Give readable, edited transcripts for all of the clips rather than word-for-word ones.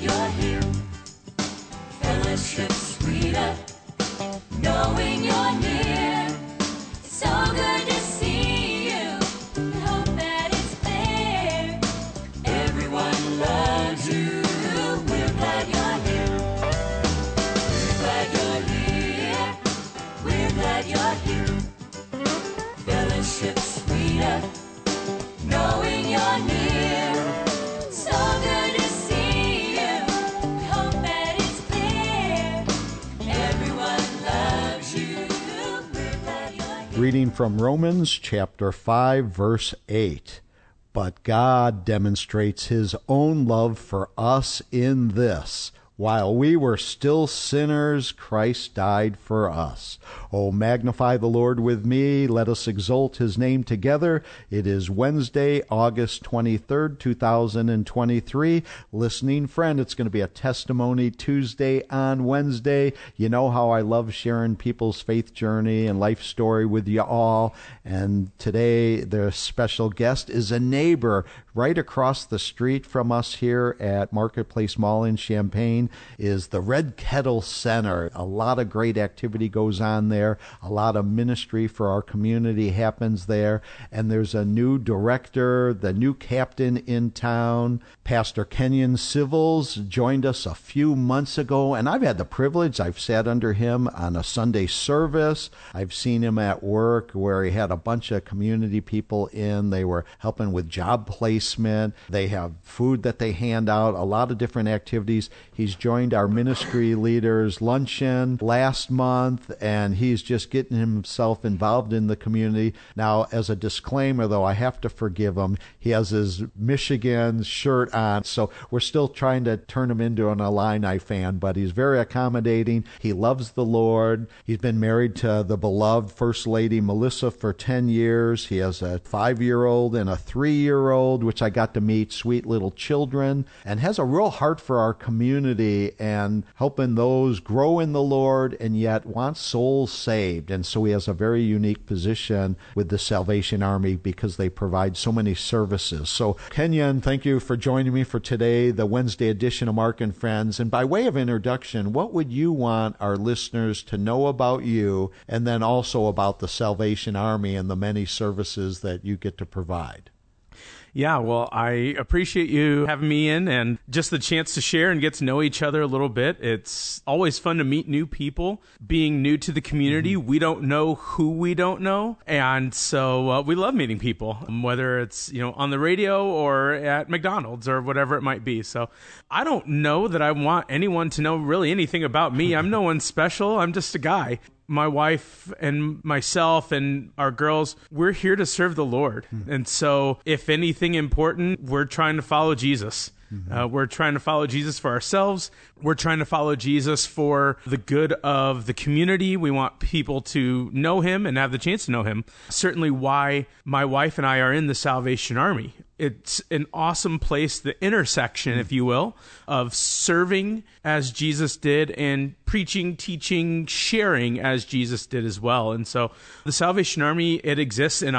you're here. Fellowship sweeter, knowing you're near. It's so good to see you. I hope that it's clear. Everyone loves you. We're glad you're here. We're glad you're here. We're glad you're here. Fellowship sweeter, knowing you're near. So good to see you. We hope that it's clear. Everyone loves you. We're glad you're here. Reading from Romans chapter 5, verse 8. But God demonstrates his own love for us in this: while we were still sinners, Christ died for us. Oh, magnify the Lord with me. Let us exalt his name together. It is Wednesday, August 23rd, 2023. Listening friend, it's going to be a testimony Tuesday on Wednesday. You know how I love sharing people's faith journey and life story with you all. And today, their special guest is a neighbor right across the street from us here at Marketplace Mall in Champaign. Is the Red Kettle Center. A lot of great activity goes on there. A lot of ministry for our community happens there. And there's a new director, the new captain in town. Pastor Kenyon Civils joined us a few months ago, and I've had the privilege. I've sat under him on a Sunday service. I've seen him at work where he had a bunch of community people in. They were helping with job placement. They have food that they hand out, a lot of different activities. He's joined our ministry leaders luncheon last month, and he's just getting himself involved in the community. Now, as a disclaimer, though, I have to forgive him. He has his Michigan shirt on, so we're still trying to turn him into an Illini fan, but he's very accommodating. He loves the Lord. He's been married to the beloved First Lady Melissa for 10 years. He has a 5-year-old and a 3-year-old, which I got to meet, sweet little children, and has a real heart for our community and helping those grow in the Lord and yet want souls saved. And so he has a very unique position with the Salvation Army because they provide so many services. So Kenyon, thank you for joining me for today, the Wednesday edition of Mark and Friends. And by way of introduction, what would you want our listeners to know about you and then also about the Salvation Army and the many services that you get to provide? Yeah, well, I appreciate you having me in and just the chance to share and get to know each other a little bit. It's always fun to meet new people. Being new to the community, we don't know who we don't know. And so we love meeting people, whether it's, on the radio or at McDonald's or whatever it might be. So I don't know that I want anyone to know really anything about me. I'm no one special. I'm just a guy. My wife and myself and our girls, we're here to serve the Lord. And so if anything important, we're trying to follow Jesus. We're trying to follow Jesus for ourselves. We're trying to follow Jesus for the good of the community. We want people to know him and have the chance to know him. Certainly why my wife and I are in the Salvation Army. It's an awesome place, the intersection, if you will, of serving as Jesus did and preaching, teaching, sharing as Jesus did as well. And so the Salvation Army, it exists in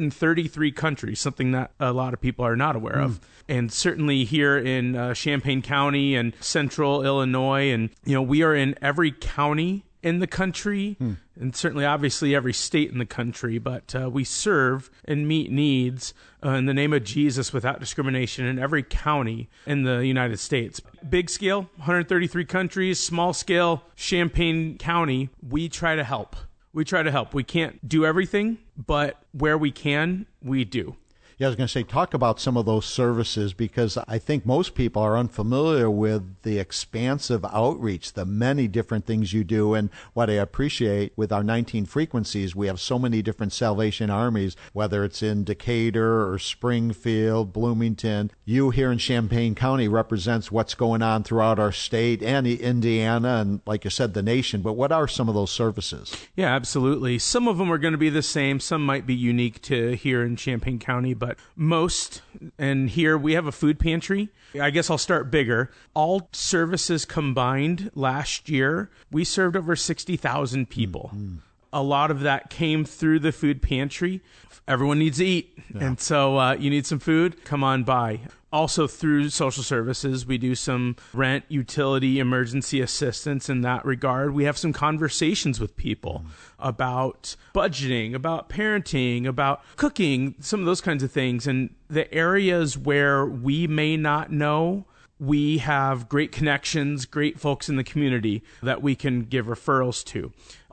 133 countries, something that a lot of people are not aware of. And certainly here in Champaign County and central Illinois, and we are in every county in the country, and certainly obviously every state in the country, but we serve and meet needs in the name of Jesus without discrimination in every county in the United States. Big scale, 133 countries, small scale, Champaign County, we try to help. We try to help. We can't do everything, but where we can, we do. Yeah, I was going to say, talk about some of those services, because I think most people are unfamiliar with the expansive outreach, the many different things you do. And what I appreciate with our 19 frequencies, we have so many different Salvation Armies, whether it's in Decatur or Springfield, Bloomington. You here in Champaign County represents what's going on throughout our state and Indiana and, like you said, the nation. But what are some of those services? Yeah, absolutely. Some of them are going to be the same. Some might be unique to here in Champaign County, but most, and here we have a food pantry. I guess I'll start bigger. All services combined last year, we served over 60,000 people. A lot of that came through the food pantry. Everyone needs to eat. And so you need some food, come on by. Also through social services, we do some rent, utility, emergency assistance in that regard. We have some conversations with people about budgeting, about parenting, about cooking, some of those kinds of things. And the areas where we may not know, we have great connections, great folks in the community that we can give referrals to.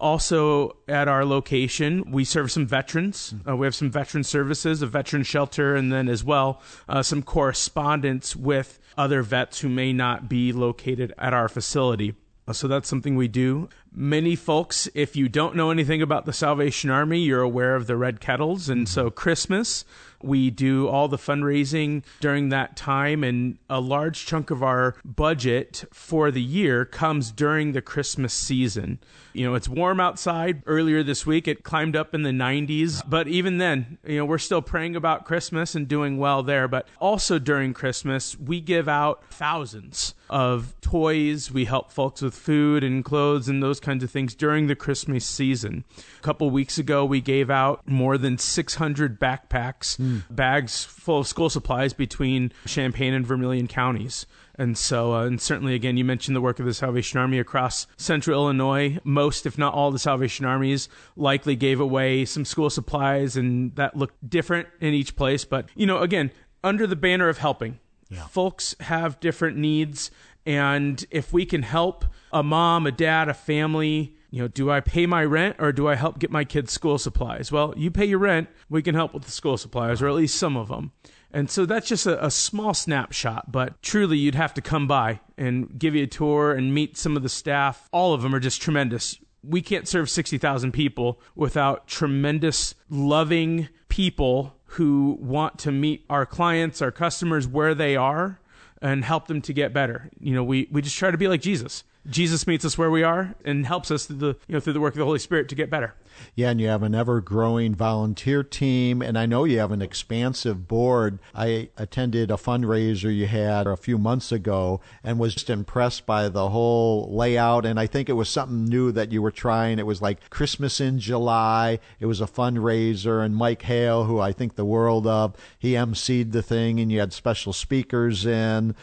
Also, at our location, we serve some veterans. We have some veteran services, a veteran shelter, and then as well, some correspondence with other vets who may not be located at our facility. So that's something we do. Many folks, if you don't know anything about the Salvation Army, you're aware of the Red Kettles. And so Christmas, we do all the fundraising during that time. And a large chunk of our budget for the year comes during the Christmas season. You know, it's warm outside. Earlier this week, it climbed up in the 90s. But even then, you know, we're still praying about Christmas and doing well there. But also during Christmas, we give out thousands of toys. We help folks with food and clothes and those kinds of things during the Christmas season. A couple weeks ago, we gave out more than 600 backpacks, bags full of school supplies between Champaign and Vermilion counties. And so, and certainly, again, you mentioned the work of the Salvation Army across central Illinois. Most, if not all, the Salvation Armies likely gave away some school supplies, and that looked different in each place. But, you know, again, under the banner of helping, folks have different needs. And if we can help a mom, a dad, a family, you know, do I pay my rent or do I help get my kids school supplies? Well, you pay your rent, we can help with the school supplies, or at least some of them. And so that's just a small snapshot, but truly you'd have to come by and give you a tour and meet some of the staff. All of them are just tremendous. We can't serve 60,000 people without tremendous, loving people who want to meet our clients, our customers where they are and help them to get better. You know, we just try to be like Jesus. Jesus meets us where we are and helps us through the work of the Holy Spirit to get better. Yeah, and you have an ever-growing volunteer team, and I know you have an expansive board. I attended a fundraiser you had a few months ago and was just impressed by the whole layout, and I think it was something new that you were trying. It was like Christmas in July. It was a fundraiser, and Mike Hale, who I think the world of, he emceed the thing, and you had special speakers in,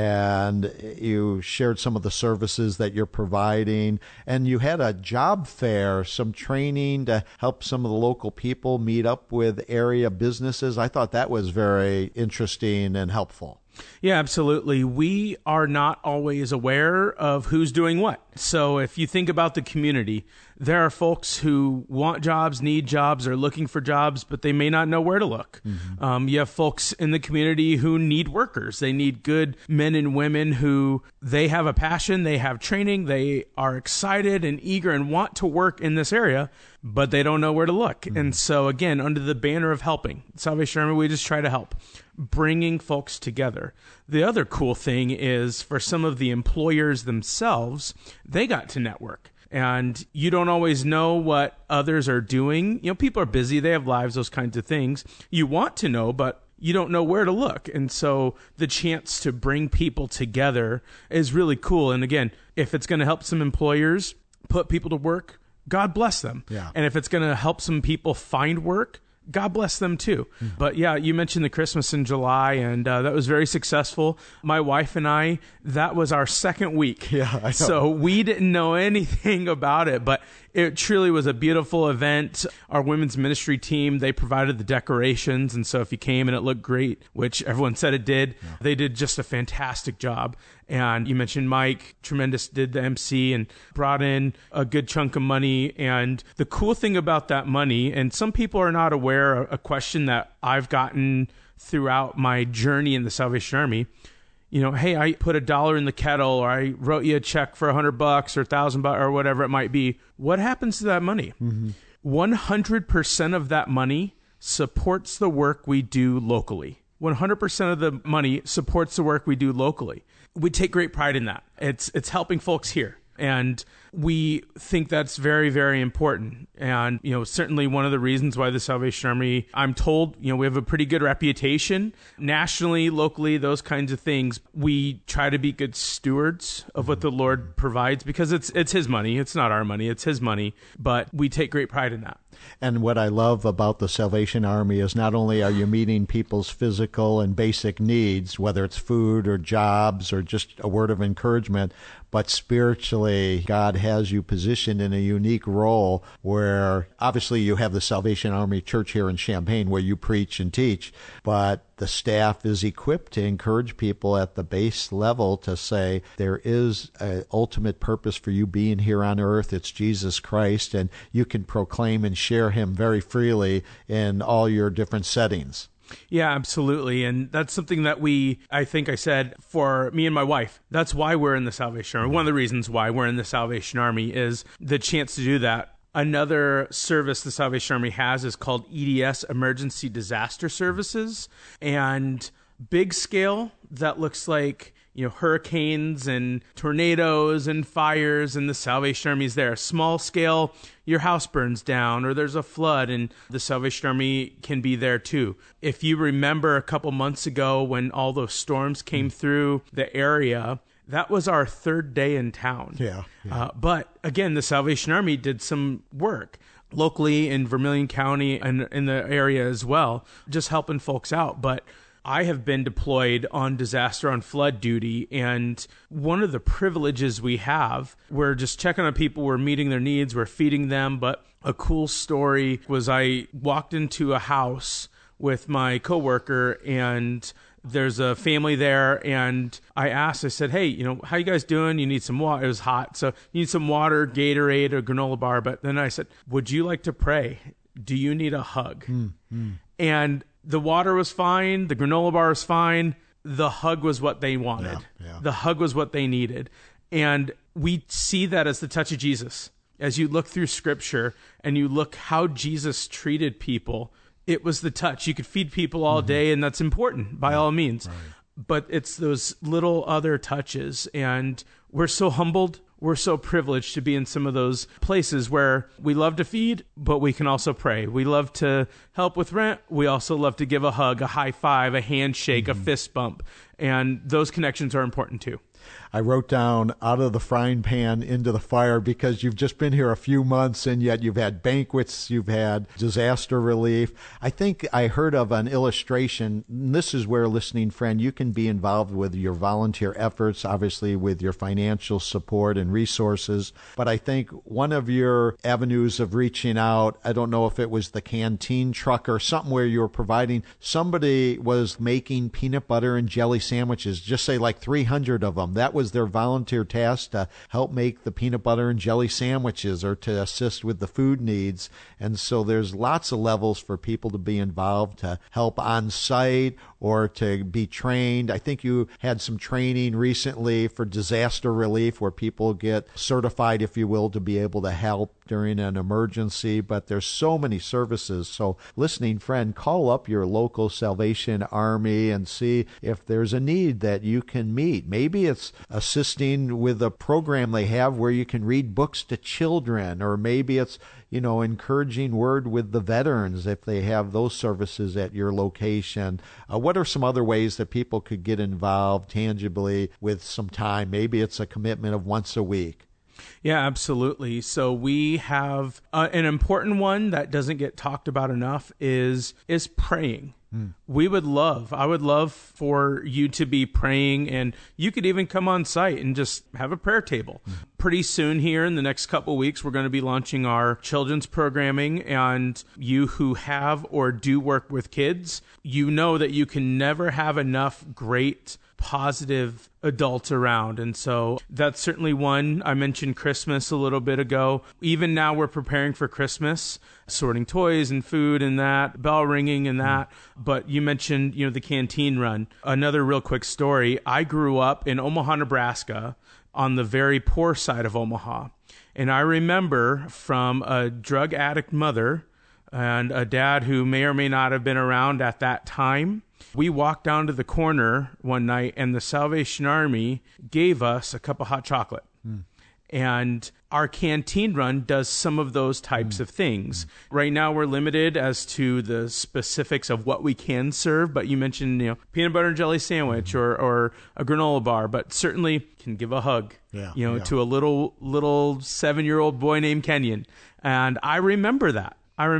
and you shared some of the services that you're providing, and you had a job fair, some training to help some of the local people meet up with area businesses. I thought that was very interesting and helpful. Yeah, absolutely. We are not always aware of who's doing what. So if you think about the community, there are folks who want jobs, need jobs, are looking for jobs, but they may not know where to look. You have folks in the community who need workers. They need good men and women who they have a passion, they have training, they are excited and eager and want to work in this area, but they don't know where to look. And so again, under the banner of helping, Salvation Army, we just try to help, bringing folks together. The other cool thing is for some of the employers themselves, they got to network. And you don't always know what others are doing. You know, people are busy, they have lives, those kinds of things. You want to know, but you don't know where to look. And so the chance to bring people together is really cool. And again, if it's going to help some employers put people to work, God bless them. Yeah. And if it's going to help some people find work, God bless them too. But yeah, you mentioned the Christmas in July, and that was very successful. My wife and I, that was our second week. Yeah, I know. So we didn't know anything about it, but it truly was a beautiful event. Our women's ministry team, they provided the decorations. And so if you came and it looked great, which everyone said it did, they did just a fantastic job. And you mentioned Mike, tremendous, did the MC and brought in a good chunk of money. And the cool thing about that money, and some people are not aware, a question that I've gotten throughout my journey in the Salvation Army, you know, hey, I put $1 in the kettle, or I wrote you a check for $100 or $1,000 or whatever it might be. What happens to that money? 100% of that money supports the work we do locally. 100% of the money supports the work we do locally. We take great pride in that. It's helping folks here. And we think that's very, very important. And, certainly one of the reasons why the Salvation Army, I'm told, we have a pretty good reputation nationally, locally, those kinds of things. We try to be good stewards of what the Lord provides because it's his money. It's not our money. It's his money. But we take great pride in that. And what I love about the Salvation Army is not only are you meeting people's physical and basic needs, whether it's food or jobs or just a word of encouragement, but spiritually, God has you positioned in a unique role where obviously you have the Salvation Army Church here in Champaign where you preach and teach, but the staff is equipped to encourage people at the base level to say there is an ultimate purpose for you being here on earth. It's Jesus Christ, and you can proclaim and share him very freely in all your different settings. Yeah, absolutely. And that's something that I think I said for me and my wife, that's why we're in the Salvation Army. One of the reasons why we're in the Salvation Army is the chance to do that. Another service the Salvation Army has is called EDS, Emergency Disaster Services. And big scale, that looks like hurricanes and tornadoes and fires, and the Salvation Army is there. Small scale, your house burns down or there's a flood, and the Salvation Army can be there too. If you remember a couple months ago when all those storms came through the area, that was our third day in town. Yeah. But again, the Salvation Army did some work locally in Vermilion County and in the area as well, just helping folks out. But I have been deployed on disaster on flood duty, and one of the privileges we have, we're just checking on people, we're meeting their needs, we're feeding them. But a cool story was I walked into a house with my coworker, and there's a family there, and I said, hey, how you guys doing? You need some water. It was hot, so you need some water, Gatorade, or granola bar. But then I said, would you like to pray? Do you need a hug? And the water was fine. The granola bar was fine. The hug was what they wanted. Yeah. The hug was what they needed. And we see that as the touch of Jesus. As you look through Scripture and you look how Jesus treated people, it was the touch. You could feed people all day, and that's important by all means. Right. But it's those little other touches. And we're so humbled. We're so privileged to be in some of those places where we love to feed, but we can also pray. We love to help with rent. We also love to give a hug, a high five, a handshake, a fist bump. And those connections are important too. I wrote down out of the frying pan into the fire because you've just been here a few months and yet you've had banquets, you've had disaster relief. I think I heard of an illustration. And this is where, listening friend, you can be involved with your volunteer efforts, obviously with your financial support and resources. But I think one of your avenues of reaching out, I don't know if it was the canteen truck or something where you were providing, somebody was making peanut butter and jelly sandwiches, just say like 300 of them. That was their volunteer task, to help make the peanut butter and jelly sandwiches or to assist with the food needs. And so there's lots of levels for people to be involved, to help on site or to be trained. I think you had some training recently for disaster relief where people get certified, if you will, to be able to help during an emergency. But there's so many services. So listening friend, call up your local Salvation Army and see if there's a need that you can meet. Maybe it's assisting with a program they have where you can read books to children, or maybe it's encouraging word with the veterans if they have those services at your location. What are some other ways that people could get involved tangibly with some time? Maybe it's a commitment of once a week. Yeah, absolutely. So we have an important one that doesn't get talked about enough is praying. I would love for you to be praying, and you could even come on site and just have a prayer table. Pretty soon here in the next couple of weeks, we're going to be launching our children's programming, and you who have or do work with kids, you know that you can never have enough great positive adults around. And so that's certainly one. I mentioned Christmas a little bit ago. Even now we're preparing for Christmas, sorting toys and food and that, bell ringing and that. But you mentioned, the canteen run. Another real quick story. I grew up in Omaha, Nebraska, on the very poor side of Omaha. And I remember from a drug addict mother and a dad who may or may not have been around at that time, we walked down to the corner one night and the Salvation Army gave us a cup of hot chocolate. And our canteen run does some of those types of things. Right now, we're limited as to the specifics of what we can serve. But you mentioned, peanut butter and jelly sandwich or a granola bar, but certainly can give a hug, to a little 7-year-old boy named Kenyon. And I remember that.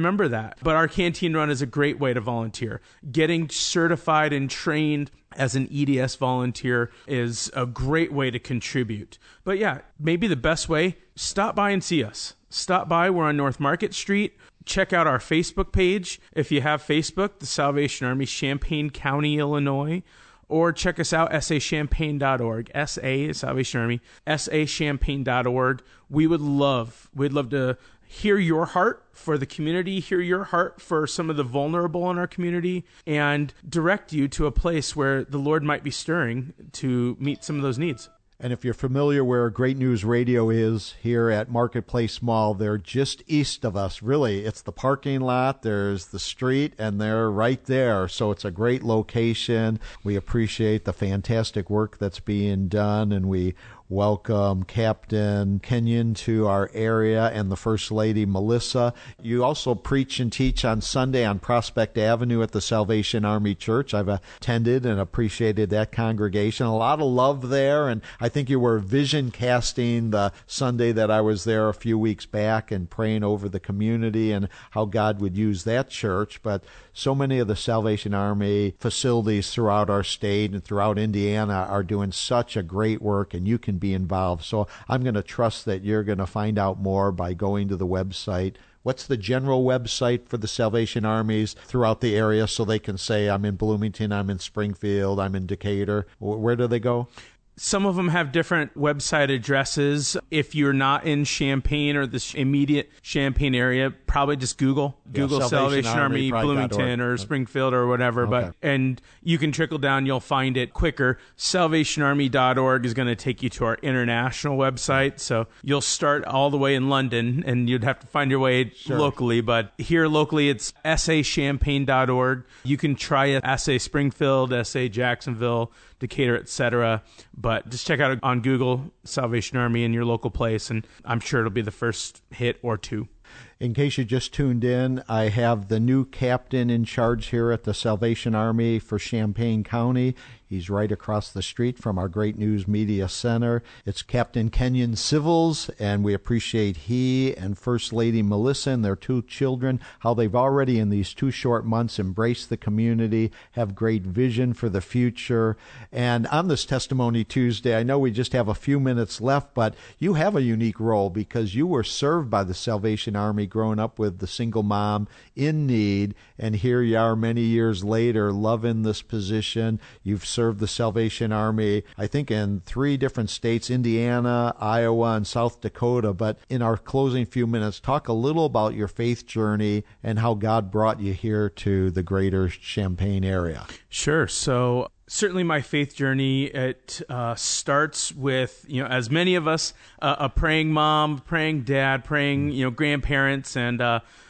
But our canteen run is a great way to volunteer. Getting certified and trained as an EDS volunteer is a great way to contribute. But yeah, maybe the best way, stop by and see us. Stop by. We're on North Market Street. Check out our Facebook page. If you have Facebook, the Salvation Army, Champaign County, Illinois. Or check us out, sachampaign.org. SA, Salvation Army, sachampaign.org. We'd love to hear your heart for the community, hear your heart for some of the vulnerable in our community, and direct you to a place where the Lord might be stirring to meet some of those needs. And if you're familiar where Great News Radio is here at Marketplace Mall, they're just east of us. Really, it's the parking lot, there's the street, and they're right there. So it's a great location. We appreciate the fantastic work that's being done, and we welcome Captain Kenyon to our area and the First Lady Melissa. You also preach and teach on Sunday on Prospect Avenue at the Salvation Army Church. I've attended and appreciated that congregation. A lot of love there, and I think you were vision casting the Sunday that I was there a few weeks back and praying over the community and how God would use that church. But so many of the Salvation Army facilities throughout our state and throughout Indiana are doing such a great work, and you can be involved. So I'm going to trust that you're going to find out more by going to the website. What's the general website for the Salvation Armies throughout the area so they can say, I'm in Bloomington, I'm in Springfield, I'm in Decatur? Where do they go? Some of them have different website addresses. If you're not in Champaign or the immediate Champaign area, probably just Google Salvation Army Bloomington or Springfield or whatever. Okay. And you can trickle down, you'll find it quicker. SalvationArmy.org is going to take you to our international website. So you'll start all the way in London and you'd have to find your way locally. But here locally, it's sachampaign.org. You can try it, SA Springfield, SA Jacksonville, Decatur, etc. But just check out on Google Salvation Army in your local place, and I'm sure it'll be the first hit or two. In case you just tuned in, I have the new captain in charge here at the Salvation Army for Champaign County. He's right across the street from our Great News Media Center. It's Captain Kenyon Civils, and we appreciate he and First Lady Melissa and their 2 children, how they've already in these 2 short months embraced the community, have great vision for the future. And on this Testimony Tuesday, I know we just have a few minutes left, but you have a unique role because you were served by the Salvation Army growing up with the single mom in need, and here you are many years later loving this position. You've served the Salvation Army, I think, in 3 different states, Indiana, Iowa, and South Dakota. But in our closing few minutes, talk a little about your faith journey and how God brought you here to the greater Champaign area. Sure. So certainly my faith journey, it starts with, as many of us, a praying mom, praying dad, praying, grandparents, and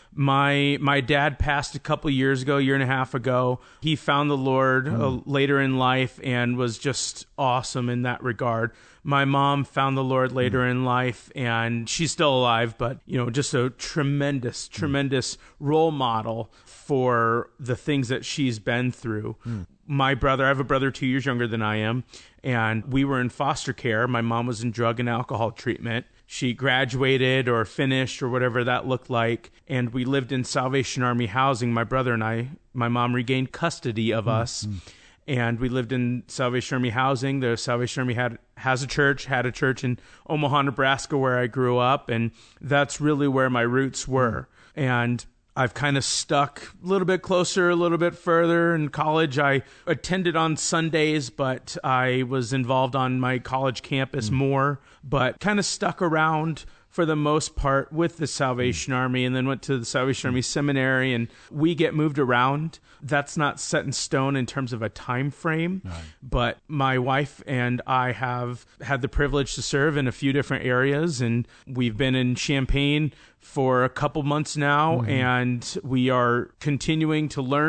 my dad passed a couple years ago, 1.5 years ago. He found the Lord later in life and was just awesome in that regard. My mom found the Lord later in life, and she's still alive, but, just a tremendous role model for the things that she's been through. My brother, I have a brother 2 years younger than I am, and we were in foster care. My mom was in drug and alcohol treatment. She graduated or finished or whatever that looked like, and we lived in Salvation Army housing. My brother and I, my mom regained custody of us, and we lived in Salvation Army housing. The Salvation Army had a church in Omaha, Nebraska, where I grew up, and that's really where my roots were. And I've kind of stuck a little bit closer, a little bit further. In college, I attended on Sundays, but I was involved on my college campus more, but kind of stuck around for the most part with the Salvation Army, and then went to the Salvation Army Seminary, and we get moved around. That's not set in stone in terms of a time frame, but my wife and I have had the privilege to serve in a few different areas, and we've been in Champaign for a couple months now, and we are continuing to learn,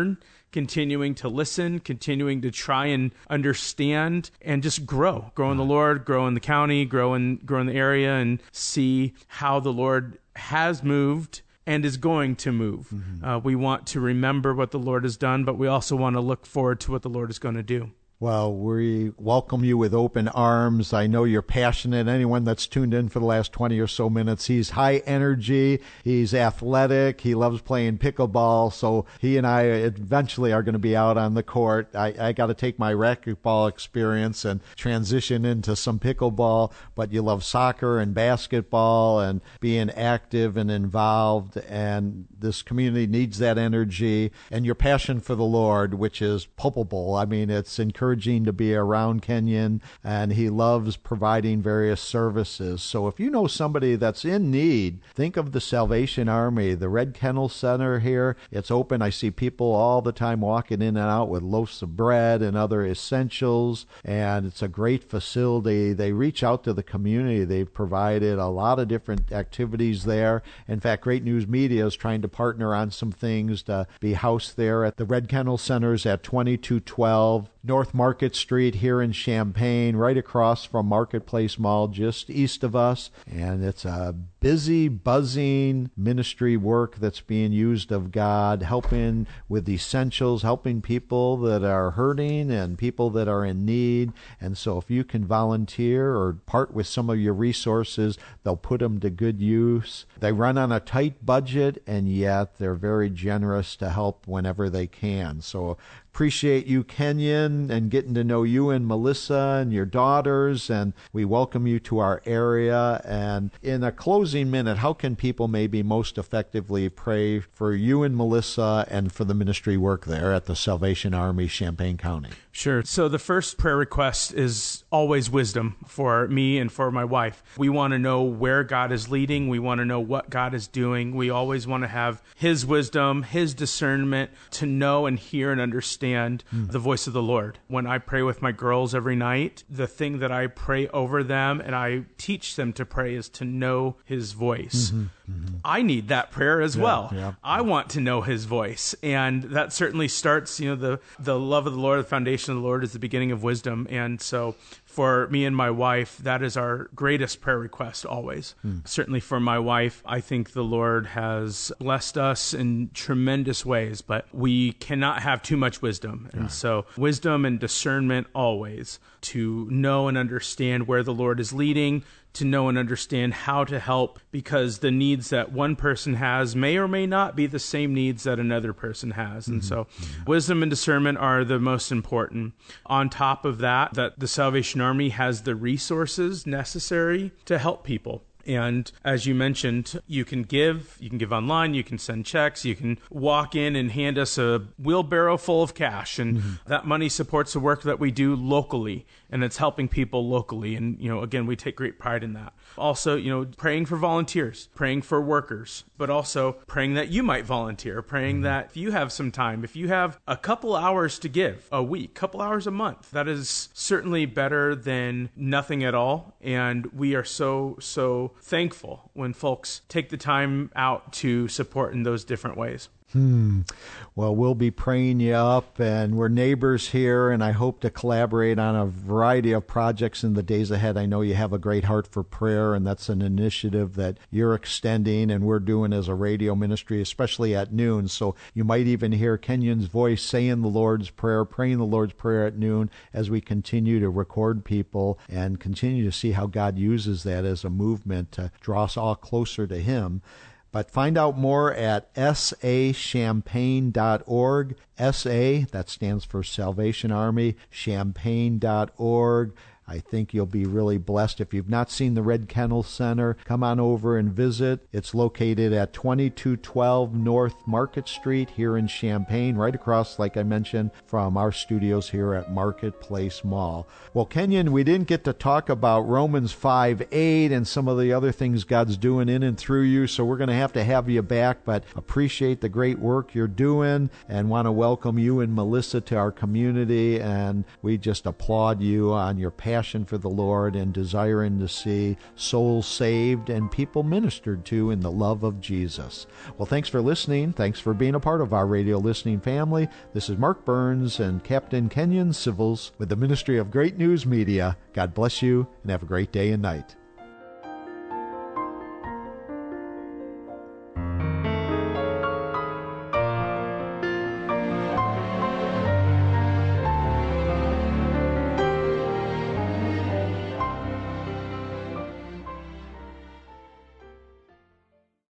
continuing to listen, continuing to try and understand and just grow in the Lord, grow in the county, grow in the area, and see how the Lord has moved and is going to move. We want to remember what the Lord has done, but we also want to look forward to what the Lord is going to do. Well, we welcome you with open arms. I know you're passionate. Anyone that's tuned in for the last 20 or so minutes, he's high energy. He's athletic. He loves playing pickleball. So he and I eventually are going to be out on the court. I got to take my racquetball experience and transition into some pickleball. But you love soccer and basketball and being active and involved. And this community needs that energy. And your passion for the Lord, which is palpable. I mean, it's encouraging to be around Kenyon, and he loves providing various services. So if you know somebody that's in need, think of the Salvation Army. The Red Kennel Center here, it's open. I see people all the time walking in and out with loaves of bread and other essentials, and it's a great facility. They reach out to the community. They've provided a lot of different activities there. In fact, Great News Media is trying to partner on some things to be housed there at the Red Kennel Centers at 2212 North Market Street here in Champaign, right across from Marketplace Mall, just east of us. And it's a busy, buzzing ministry work that's being used of God, helping with essentials, helping people that are hurting and people that are in need. And so if you can volunteer or part with some of your resources, they'll put them to good use. They run on a tight budget, and yet they're very generous to help whenever they can. So appreciate you, Kenyon, and getting to know you and Melissa and your daughters, and we welcome you to our area. And in a closing minute, how can people maybe most effectively pray for you and Melissa and for the ministry work there at the Salvation Army, Champaign County? Sure. So the first prayer request is always wisdom for me and for my wife. We want to know where God is leading. We want to know what God is doing. We always want to have His wisdom, His discernment to know and hear and understand the voice of the Lord. When I pray with my girls every night, the thing that I pray over them and I teach them to pray is to know His voice. I need that prayer as well. Yeah. I want to know His voice. And that certainly starts, the love of the Lord, the foundation of the Lord is the beginning of wisdom. And so for me and my wife, that is our greatest prayer request always. Certainly for my wife, I think the Lord has blessed us in tremendous ways, but we cannot have too much wisdom. And so wisdom and discernment always to know and understand where the Lord is leading, to know and understand how to help, because the needs that one person has may or may not be the same needs that another person has. And so wisdom and discernment are the most important. On top of that the Salvation Army has the resources necessary to help people. And as you mentioned, you can give online, you can send checks, you can walk in and hand us a wheelbarrow full of cash. And that money supports the work that we do locally, and it's helping people locally. And, again, we take great pride in that. Also, praying for volunteers, praying for workers, but also praying that you might volunteer, praying that if you have some time, if you have a couple hours to give a week, couple hours a month, that is certainly better than nothing at all. And we are so thankful when folks take the time out to support in those different ways. Well, we'll be praying you up, and we're neighbors here, and I hope to collaborate on a variety of projects in the days ahead. I know you have a great heart for prayer, and that's an initiative that you're extending and we're doing as a radio ministry, especially at noon. So you might even hear Kenyon's voice saying the Lord's Prayer, praying the Lord's Prayer at noon as we continue to record people and continue to see how God uses that as a movement to draw us all closer to Him. But find out more at sachampaign.org. SA, that stands for Salvation Army, champaign.org. I think you'll be really blessed. If you've not seen the Red Kennel Center, come on over and visit. It's located at 2212 North Market Street here in Champaign, right across, like I mentioned, from our studios here at Marketplace Mall. Well, Kenyon, we didn't get to talk about Romans 5:8 and some of the other things God's doing in and through you, so we're going to have you back, but appreciate the great work you're doing and want to welcome you and Melissa to our community, and we just applaud you on your passion passion for the Lord and desiring to see souls saved and people ministered to in the love of Jesus. Well, thanks for listening. Thanks for being a part of our radio listening family. This is Mark Burns and Captain Kenyon Civils with the Ministry of Great News Media. God bless you and have a great day and night.